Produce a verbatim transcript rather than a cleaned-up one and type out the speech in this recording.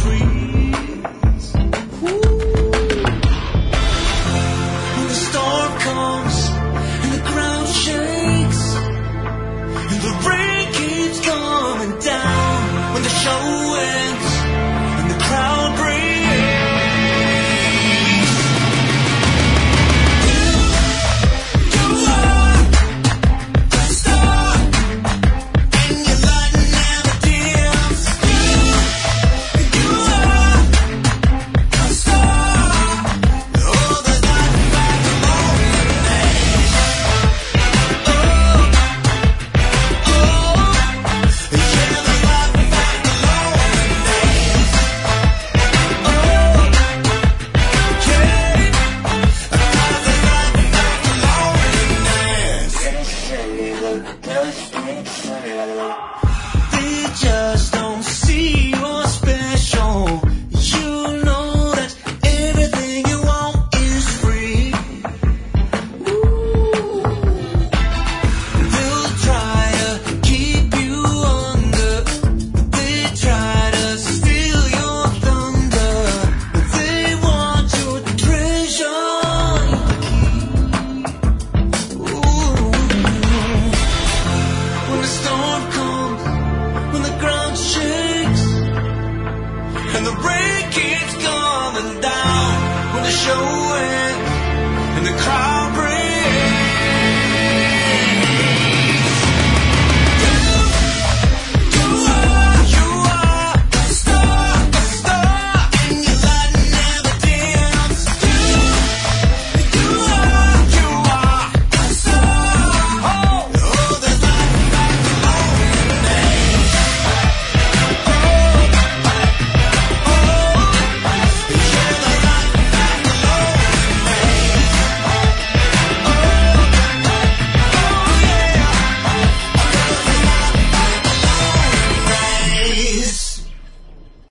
freeze. Ooh. When the storm comes and the ground shakes and the rain keeps coming down, when the show ends and the crowd breaks. They just don't see you're special. You know that everything you want is free. Ooh. They'll try to keep you under. They try to steal your thunder. They want your treasure. Ooh. When the storm comes, when the ground shakes and the rain keeps coming down, when the show ends and the crowd